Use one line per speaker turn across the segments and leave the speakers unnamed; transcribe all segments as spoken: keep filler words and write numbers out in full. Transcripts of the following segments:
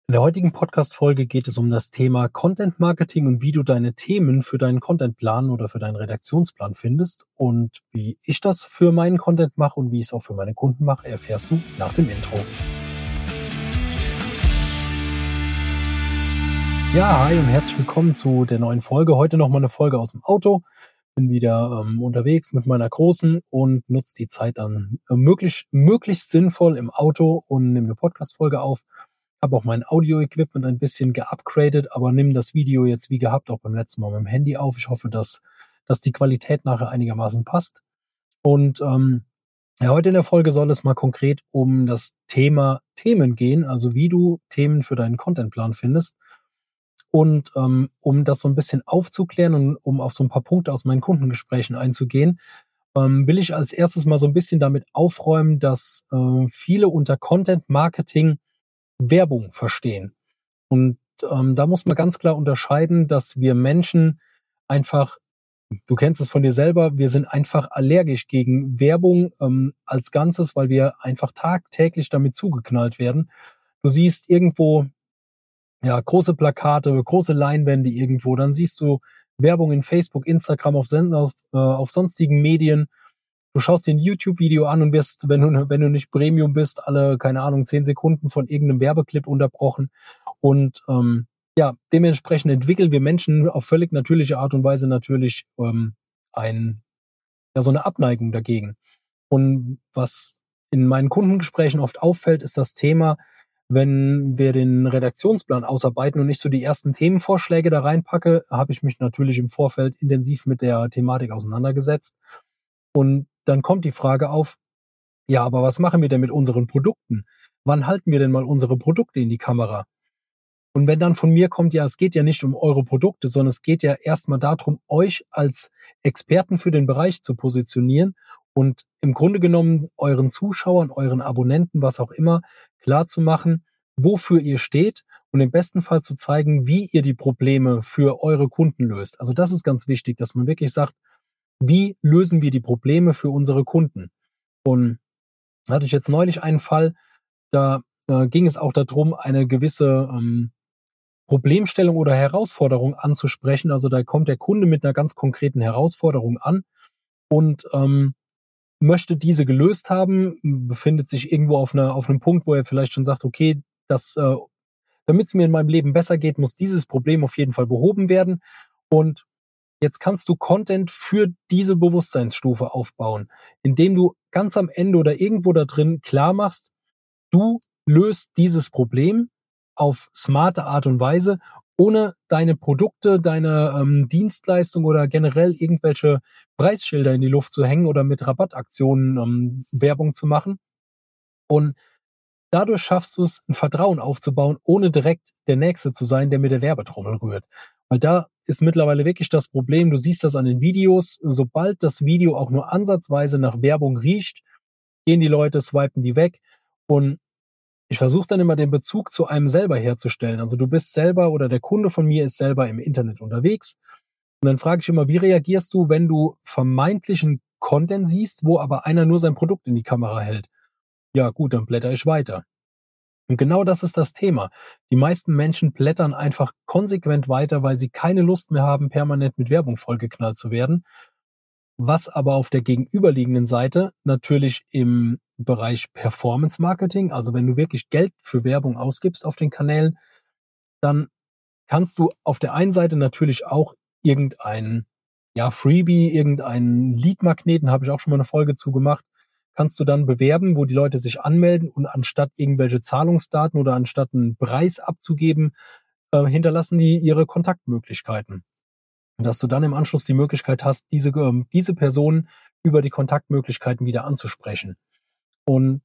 In der heutigen Podcast-Folge geht es um das Thema Content Marketing und wie du deine Themen für deinen Contentplan oder für deinen Redaktionsplan findest. Und wie ich das für meinen Content mache und wie ich es auch für meine Kunden mache, erfährst du nach dem Intro. Ja, hi und herzlich willkommen zu der neuen Folge. Heute nochmal eine Folge aus dem Auto. Bin wieder ähm, unterwegs mit meiner Großen und nutze die Zeit dann äh, möglich, möglichst sinnvoll im Auto und nehme eine Podcast-Folge auf. Habe auch mein Audio-Equipment ein bisschen geupgradet, aber nimm das Video jetzt wie gehabt auch beim letzten Mal mit dem Handy auf. Ich hoffe, dass, dass die Qualität nachher einigermaßen passt. Und ähm, ja, heute in der Folge soll es mal konkret um das Thema Themen gehen, also wie du Themen für deinen Contentplan findest. Und ähm, um das so ein bisschen aufzuklären und um auf so ein paar Punkte aus meinen Kundengesprächen einzugehen, ähm, will ich als erstes mal so ein bisschen damit aufräumen, dass äh, viele unter Content Marketing Werbung verstehen. Und ähm, da muss man ganz klar unterscheiden, dass wir Menschen einfach, du kennst es von dir selber, wir sind einfach allergisch gegen Werbung ähm, als Ganzes, weil wir einfach tagtäglich damit zugeknallt werden. Du siehst irgendwo ja große Plakate, große Leinwände irgendwo, dann siehst du Werbung in Facebook, Instagram, auf, Sen auf, äh, auf sonstigen Medien. Du schaust dir ein YouTube-Video an und wirst, wenn du, wenn du nicht Premium bist, alle, keine Ahnung, zehn Sekunden von irgendeinem Werbeclip unterbrochen. Und ähm, ja, dementsprechend entwickeln wir Menschen auf völlig natürliche Art und Weise natürlich ähm, ein, ja, so eine Abneigung dagegen. Und was in meinen Kundengesprächen oft auffällt, ist das Thema, wenn wir den Redaktionsplan ausarbeiten und ich so die ersten Themenvorschläge da reinpacke, habe ich mich natürlich im Vorfeld intensiv mit der Thematik auseinandergesetzt. Und dann kommt die Frage auf, ja, aber was machen wir denn mit unseren Produkten? Wann halten wir denn mal unsere Produkte in die Kamera? Und wenn dann von mir kommt, ja, es geht ja nicht um eure Produkte, sondern es geht ja erstmal darum, euch als Experten für den Bereich zu positionieren und im Grunde genommen euren Zuschauern, euren Abonnenten, was auch immer, klar zu machen, wofür ihr steht und im besten Fall zu zeigen, wie ihr die Probleme für eure Kunden löst. Also das ist ganz wichtig, dass man wirklich sagt, wie lösen wir die Probleme für unsere Kunden? Und da hatte ich jetzt neulich einen Fall, da äh, ging es auch darum, eine gewisse ähm, Problemstellung oder Herausforderung anzusprechen. Also da kommt der Kunde mit einer ganz konkreten Herausforderung an und ähm, möchte diese gelöst haben, befindet sich irgendwo auf, einer, auf einem Punkt, wo er vielleicht schon sagt, okay, das, äh, damit es mir in meinem Leben besser geht, muss dieses Problem auf jeden Fall behoben werden. Und jetzt kannst du Content für diese Bewusstseinsstufe aufbauen, indem du ganz am Ende oder irgendwo da drin klar machst, du löst dieses Problem auf smarte Art und Weise, ohne deine Produkte, deine ähm, Dienstleistung oder generell irgendwelche Preisschilder in die Luft zu hängen oder mit Rabattaktionen ähm, Werbung zu machen. Und dadurch schaffst du es, ein Vertrauen aufzubauen, ohne direkt der Nächste zu sein, der mit der Werbetrommel rührt. Weil da ist mittlerweile wirklich das Problem, du siehst das an den Videos, sobald das Video auch nur ansatzweise nach Werbung riecht, gehen die Leute, swipen die weg. Und ich versuche dann immer den Bezug zu einem selber herzustellen. Also du bist selber oder der Kunde von mir ist selber im Internet unterwegs. Und dann frage ich immer, wie reagierst du, wenn du vermeintlichen Content siehst, wo aber einer nur sein Produkt in die Kamera hält? Ja, gut, dann blätter ich weiter. Und genau das ist das Thema. Die meisten Menschen blättern einfach konsequent weiter, weil sie keine Lust mehr haben, permanent mit Werbung vollgeknallt zu werden. Was aber auf der gegenüberliegenden Seite natürlich im Bereich Performance Marketing, also wenn du wirklich Geld für Werbung ausgibst auf den Kanälen, dann kannst du auf der einen Seite natürlich auch irgendein, ja, Freebie, irgendeinen Lead-Magneten, habe ich auch schon mal eine Folge zu gemacht, kannst du dann bewerben, wo die Leute sich anmelden und anstatt irgendwelche Zahlungsdaten oder anstatt einen Preis abzugeben, äh, hinterlassen die ihre Kontaktmöglichkeiten. Und dass du dann im Anschluss die Möglichkeit hast, diese, ähm, diese Person über die Kontaktmöglichkeiten wieder anzusprechen. Und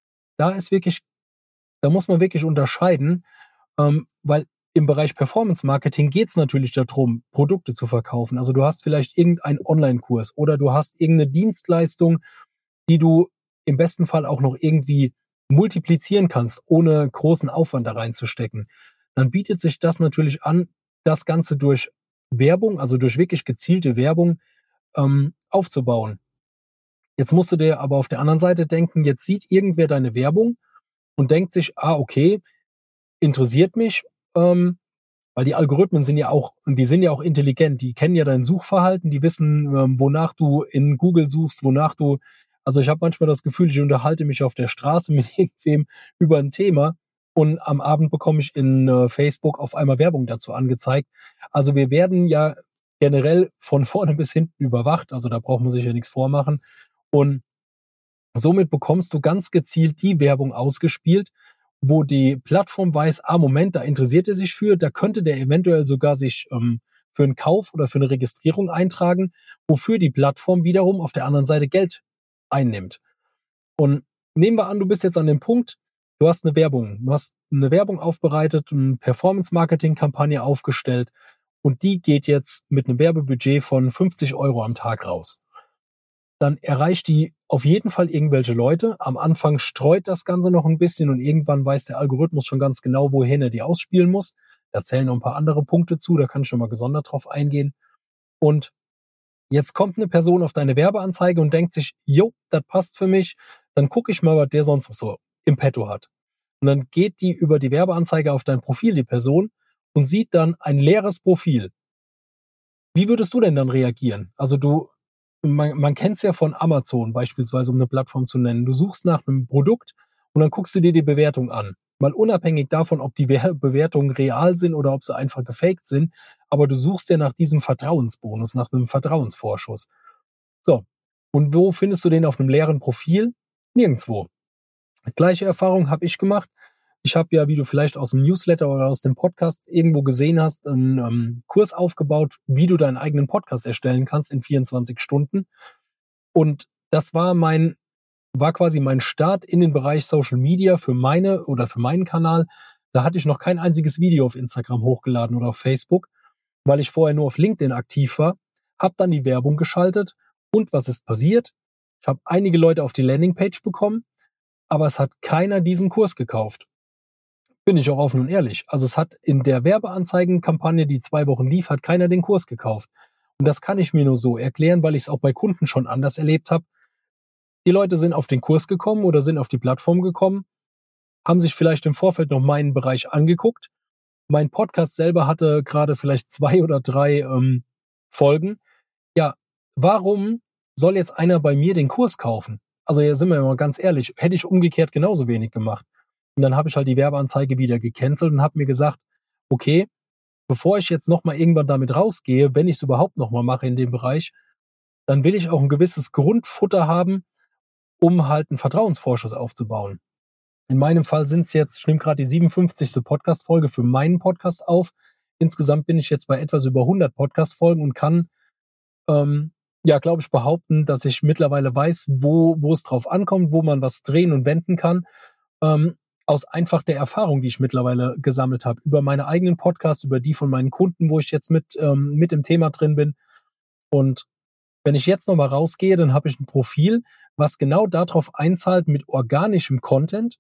da ist wirklich, da muss man wirklich unterscheiden, ähm, weil im Bereich Performance Marketing geht es natürlich darum, Produkte zu verkaufen. Also du hast vielleicht irgendeinen Online-Kurs oder du hast irgendeine Dienstleistung, die du im besten Fall auch noch irgendwie multiplizieren kannst, ohne großen Aufwand da reinzustecken. Dann bietet sich das natürlich an, das Ganze durch Werbung, also durch wirklich gezielte Werbung, ähm, aufzubauen. Jetzt musst du dir aber auf der anderen Seite denken, jetzt sieht irgendwer deine Werbung und denkt sich, ah, okay, interessiert mich, ähm, weil die Algorithmen sind ja auch die sind ja auch intelligent. Die kennen ja dein Suchverhalten, die wissen, ähm, wonach du in Google suchst, wonach du also, ich habe manchmal das Gefühl, ich unterhalte mich auf der Straße mit irgendwem über 'n Thema und am Abend bekomme ich in, äh, Facebook auf einmal Werbung dazu angezeigt. Also, wir werden ja generell von vorne bis hinten überwacht, also, da braucht man sich ja nix vormachen. Und somit bekommst du ganz gezielt die Werbung ausgespielt, wo die Plattform weiß: „Ah, Moment, da interessiert er sich für, da könnte der eventuell sogar sich, ähm, für 'n Kauf oder für 'ne Registrierung eintragen“, wofür die Plattform wiederum auf der anderen Seite Geld einnimmt. Und nehmen wir an, du bist jetzt an dem Punkt, du hast 'ne Werbung. Du hast 'ne Werbung aufbereitet, 'n Performance-Marketing-Kampagne aufgestellt und die geht jetzt mit 'nem Werbebudget von fünfzig Euro am Tag raus. Dann erreicht die auf jeden Fall irgendwelche Leute. Am Anfang streut das Ganze noch 'n bisschen und irgendwann weiß der Algorithmus schon ganz genau, wohin er die ausspielen muss. Da zählen noch 'n paar andere Punkte zu, da kann ich noch mal gesondert drauf eingehen. Und jetzt kommt 'ne Person auf deine Werbeanzeige und denkt sich: „Jo, das passt für mich. Dann gucke ich mal, was der sonst noch so im Petto hat.“ Und dann geht die über die Werbeanzeige auf dein Profil, die Person, und sieht dann ein leeres Profil. Wie würdest du denn dann reagieren? Also, du man man kennt's ja von Amazon beispielsweise, um 'ne Plattform zu nennen. Du suchst nach 'nem Produkt und dann guckst du dir die Bewertung an. Mal unabhängig davon, ob die Wer Bewertungen real sind oder ob sie einfach gefakt sind, aber du suchst ja nach diesem Vertrauensbonus, nach 'nem Vertrauensvorschuss. So, und wo findest du den auf 'nem leeren Profil? Nirgendwo. Gleiche Erfahrung habe ich gemacht. Ich habe ja, wie du vielleicht aus'm Newsletter oder aus dem Podcast irgendwo gesehen hast, 'n, ähm, Kurs aufgebaut, wie du deinen eigenen Podcast erstellen kannst in vierundzwanzig Stunden. Und das war mein war quasi mein Start in den Bereich Social Media für meine oder für meinen Kanal. Da hatte ich noch kein einziges Video auf Instagram hochgeladen oder auf Facebook, weil ich vorher nur auf LinkedIn aktiv war, habe dann die Werbung geschaltet und was ist passiert? Ich habe einige Leute auf die Landingpage bekommen, aber es hat keiner diesen Kurs gekauft. Bin ich auch offen und ehrlich. Also, es hat in der Werbeanzeigenkampagne, die zwei Wochen lief, hat keiner den Kurs gekauft. Und das kann ich mir nur so erklären, weil ich's auch bei Kunden schon anders erlebt habe. Die Leute sind auf den Kurs gekommen oder sind auf die Plattform gekommen, haben sich vielleicht im Vorfeld noch meinen Bereich angeguckt. Mein Podcast selber hatte grade vielleicht zwei oder drei, ähm, Folgen. Ja, warum soll jetzt einer bei mir den Kurs kaufen? Also, ja, sind wir mal ganz ehrlich, hätte ich umgekehrt genauso wenig gemacht. Und dann habe ich halt die Werbeanzeige wieder gecancelt und habe mir gesagt: „Okay, bevor ich jetzt noch mal irgendwann damit rausgehe, wenn ich's überhaupt noch mal mache in dem Bereich, dann will ich auch 'n gewisses Grundfutter haben, um halt 'n Vertrauensvorschuss aufzubauen.“ In meinem Fall sind's jetzt ich nehme grad die siebenundfünfzigste Podcast-Folge für meinen Podcast auf. Insgesamt bin ich jetzt bei etwas über hundert Podcast-Folgen und kann, ähm, ja, glaube ich, behaupten, dass ich mittlerweile weiß, wo wo es drauf ankommt, wo man was drehen und wenden kann, ähm, aus einfach der Erfahrung, die ich mittlerweile gesammelt habe, über meine eigenen Podcasts, über die von meinen Kunden, wo ich jetzt mit ähm, mit im Thema drin bin. Und wenn ich jetzt noch mal rausgehe, dann habe ich 'n Profil, was genau da drauf einzahlt mit organischem Content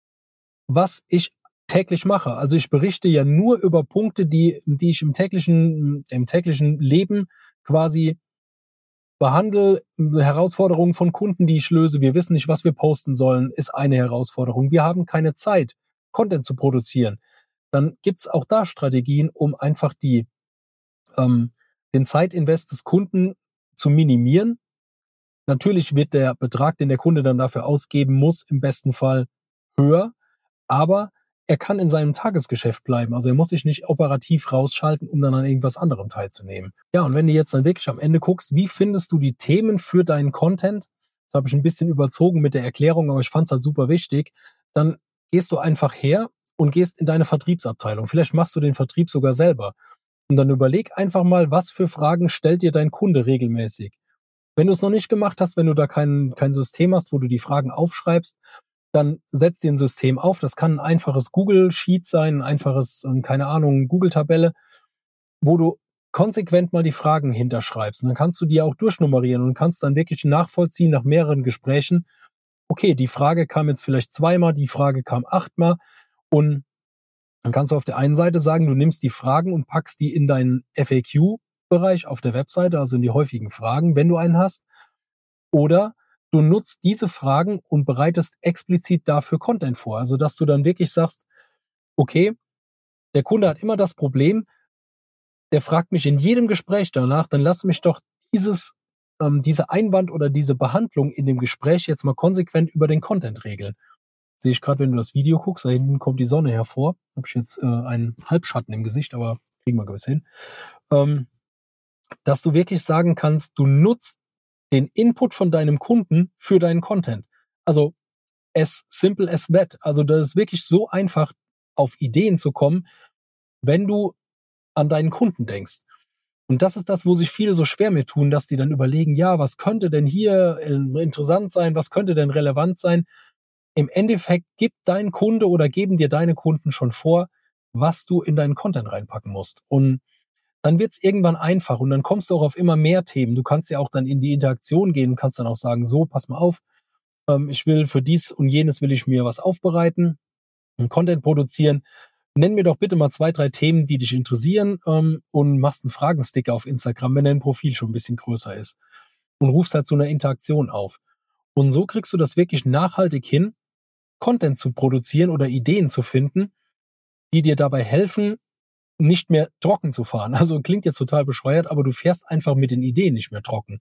was ich täglich mache. Also, ich berichte ja nur über Punkte, die die ich im täglichen im täglichen Leben quasi behandle, Herausforderungen von Kunden, die ich löse. Wir wissen nicht, was wir posten sollen, ist eine Herausforderung. Wir haben keine Zeit, Content zu produzieren. Dann gibt's auch da Strategien, um einfach die ähm, den Zeitinvest des Kunden zu minimieren. Natürlich wird der Betrag, den der Kunde dann dafür ausgeben muss, im besten Fall höher, aber er kann in seinem Tagesgeschäft bleiben. Also, er muss sich nicht operativ rausschalten, um dann an irgendwas anderem teilzunehmen. Ja, und wenn du jetzt dann wirklich am Ende guckst, wie findest du die Themen für deinen Content? Das habe ich 'n bisschen überzogen mit der Erklärung, aber ich fand's halt super wichtig. Dann gehst du einfach her und gehst in deine Vertriebsabteilung. Vielleicht machst du den Vertrieb sogar selber. Und dann überleg einfach mal, was für Fragen stellt dir dein Kunde regelmäßig? Wenn du's noch nicht gemacht hast, wenn du da kein kein System hast, wo du die Fragen aufschreibst, dann setz dir 'n System auf. Das kann 'n einfaches Google Sheet sein, 'n einfaches, ähm, keine Ahnung, Google-Tabelle, wo du konsequent mal die Fragen hinterschreibst. Und dann kannst du die auch durchnummerieren und kannst dann wirklich nachvollziehen nach mehreren Gesprächen: „Okay, die Frage kam jetzt vielleicht zweimal, die Frage kam achtmal.“ Und dann kannst du auf der einen Seite sagen, du nimmst die Fragen und packst die in deinen FAQ-Bereich auf der Webseite, also in die häufigen Fragen, wenn du einen hast. Oder du nutzt diese Fragen und bereitest explizit dafür Content vor. Also, dass du dann wirklich sagst: okay, der Kunde hat immer das Problem, der fragt mich in jedem Gespräch danach, dann lass mich doch dieses, ähm, diese Einwand oder diese Behandlung in dem Gespräch jetzt mal konsequent über den Content regeln. Sehe ich gerade, wenn du das Video guckst, da hinten kommt die Sonne hervor. Habe ich jetzt äh, einen Halbschatten im Gesicht, aber kriegen wir gewiss hin. Ähm, dass du wirklich sagen kannst, du nutzt den Input von deinem Kunden für deinen Content. Also as simple as that. Also das ist wirklich so einfach, auf Ideen zu kommen, wenn du an deinen Kunden denkst. Und das ist das, wo sich viele so schwer mit tun, dass die dann überlegen, ja, was könnte denn hier äh, interessant sein, was könnte denn relevant sein? Im Endeffekt gibt dein Kunde oder geben dir deine Kunden schon vor, was du in deinen Content reinpacken musst. Und dann wird es irgendwann einfach und dann kommst du auch auf immer mehr Themen. Du kannst ja auch dann in die Interaktion gehen und kannst dann auch sagen, so, pass mal auf, ähm, ich will für dies und jenes will ich mir was aufbereiten, und Content produzieren. Nenn mir doch bitte mal zwei, drei Themen, die dich interessieren, ähm, und machst einen Fragensticker auf Instagram, wenn dein Profil schon ein bisschen größer ist. Und rufst halt zu einer Interaktion auf. Und so kriegst du das wirklich nachhaltig hin, Content zu produzieren oder Ideen zu finden, die dir dabei helfen, nicht mehr trocken zu fahren. Also klingt jetzt total bescheuert, aber du fährst einfach mit den Ideen nicht mehr trocken.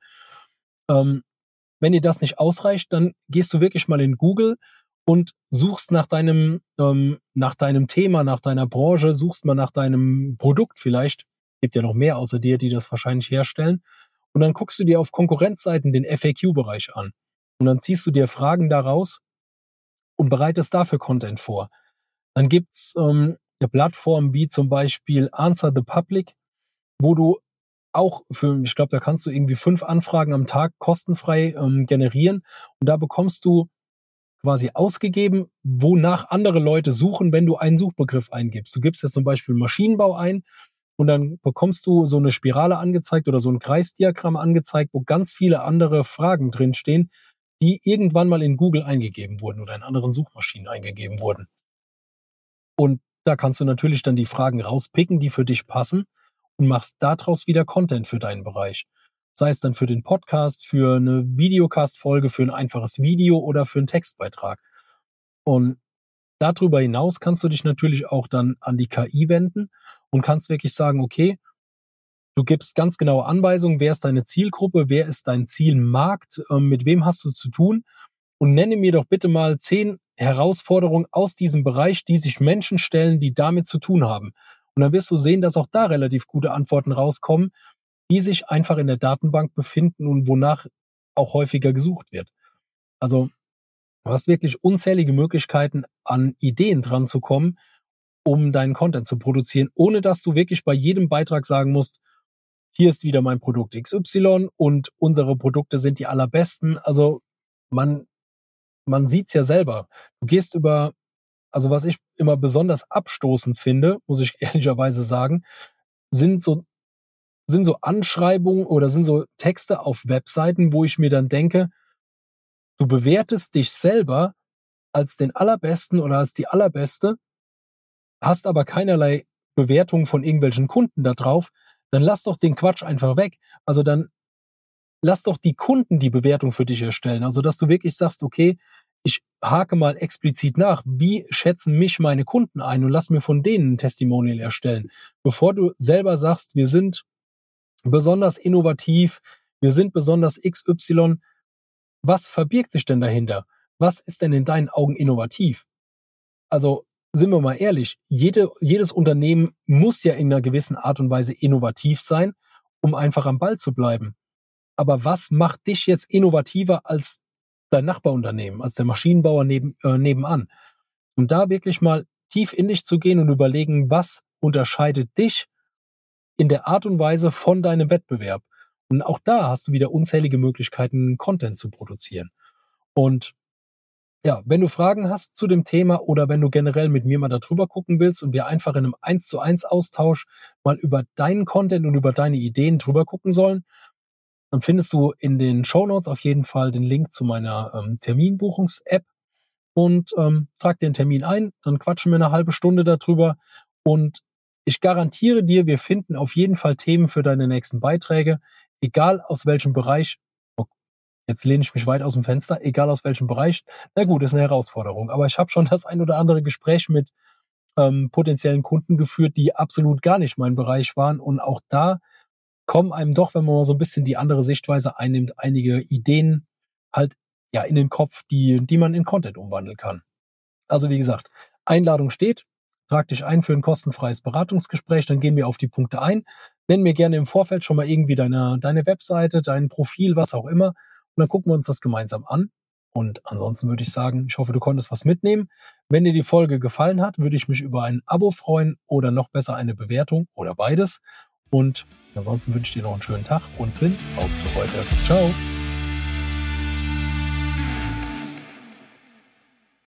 Ähm, wenn dir das nicht ausreicht, dann gehst du wirklich mal in Google und suchst nach deinem, ähm, nach deinem Thema, nach deiner Branche, suchst mal nach deinem Produkt vielleicht. Gibt ja noch mehr außer dir, die das wahrscheinlich herstellen. Und dann guckst du dir auf Konkurrenzseiten den F A Q-Bereich an. Und dann ziehst du dir Fragen daraus und bereitest dafür Content vor. Dann gibt's ähm, ja, Plattformen wie zum Beispiel Answer the Public, wo du auch für, ich glaube, da kannst du irgendwie fünf Anfragen am Tag kostenfrei ähm, generieren und da bekommst du quasi ausgegeben, wonach andere Leute suchen, wenn du einen Suchbegriff eingibst. Du gibst jetzt zum Beispiel Maschinenbau ein und dann bekommst du so eine Spirale angezeigt oder so ein Kreisdiagramm angezeigt, wo ganz viele andere Fragen drinstehen, die irgendwann mal in Google eingegeben wurden oder in anderen Suchmaschinen eingegeben wurden. Und da kannst du natürlich dann die Fragen rauspicken, die für dich passen und machst daraus wieder Content für deinen Bereich. Sei es dann für den Podcast, für eine Videocast-Folge, für ein einfaches Video oder für einen Textbeitrag. Und darüber hinaus kannst du dich natürlich auch dann an die K I wenden und kannst wirklich sagen, okay, du gibst ganz genaue Anweisungen, wer ist deine Zielgruppe, wer ist dein Zielmarkt, ähm, mit wem hast du zu tun und nenne mir doch bitte mal zehn Herausforderungen aus diesem Bereich, die sich Menschen stellen, die damit zu tun haben. Und dann wirst du sehen, dass auch da relativ gute Antworten rauskommen, die sich einfach in der Datenbank befinden und wonach auch häufiger gesucht wird. Also du hast wirklich unzählige Möglichkeiten, an Ideen dran zu kommen, um deinen Content zu produzieren, ohne dass du wirklich bei jedem Beitrag sagen musst, hier ist wieder mein Produkt X Y und unsere Produkte sind die allerbesten. Also man, man sieht's ja selber. Du gehst über, also was ich immer besonders abstoßend finde, muss ich ehrlicherweise sagen, sind so, sind so Anschreibungen oder sind so Texte auf Webseiten, wo ich mir dann denke, du bewertest dich selber als den allerbesten oder als die allerbeste, hast aber keinerlei Bewertung von irgendwelchen Kunden da drauf, dann lass doch den Quatsch einfach weg. Also dann lass doch die Kunden die Bewertung für dich erstellen. Also dass du wirklich sagst, okay, ich hake mal explizit nach, wie schätzen mich meine Kunden ein und lass mir von denen ein Testimonial erstellen. Bevor du selber sagst, wir sind besonders innovativ, wir sind besonders X Y, was verbirgt sich denn dahinter? Was ist denn in deinen Augen innovativ? Also sind wir mal ehrlich, jede, jedes Unternehmen muss ja in einer gewissen Art und Weise innovativ sein, um einfach am Ball zu bleiben. Aber was macht dich jetzt innovativer als dein Nachbarunternehmen, als der Maschinenbauer neben, äh, nebenan? Und da wirklich mal tief in dich zu gehen und überlegen, was unterscheidet dich in der Art und Weise von deinem Wettbewerb? Und auch da hast du wieder unzählige Möglichkeiten, Content zu produzieren. Und ja, wenn du Fragen hast zu dem Thema oder wenn du generell mit mir mal darüber gucken willst und wir einfach in einem eins zu eins Austausch mal über deinen Content und über deine Ideen drüber gucken sollen, dann findest du in den Shownotes auf jeden Fall den Link zu meiner ähm, Terminbuchungs-App und ähm, trag den Termin ein, dann quatschen wir eine halbe Stunde darüber und ich garantiere dir, wir finden auf jeden Fall Themen für deine nächsten Beiträge, egal aus welchem Bereich. Oh, jetzt lehne ich mich weit aus dem Fenster, egal aus welchem Bereich. Na gut, ist eine Herausforderung, aber ich habe schon das ein oder andere Gespräch mit ähm, potenziellen Kunden geführt, die absolut gar nicht mein Bereich waren. Und auch da kommen einem doch, wenn man mal so ein bisschen die andere Sichtweise einnimmt, einige Ideen halt, ja, in den Kopf, die die man in Content umwandeln kann. Also, wie gesagt, Einladung steht. Trag dich ein für ein kostenfreies Beratungsgespräch, dann gehen wir auf die Punkte ein. Nenn mir gerne im Vorfeld schon mal irgendwie deine deine Webseite, dein Profil, was auch immer, und dann gucken wir uns das gemeinsam an. Und ansonsten würde ich sagen, ich hoffe, du konntest was mitnehmen. Wenn dir die Folge gefallen hat, würde ich mich über ein Abo freuen oder noch besser eine Bewertung oder beides. Und ansonsten wünsche ich dir noch einen schönen Tag und bin raus für heute. Ciao.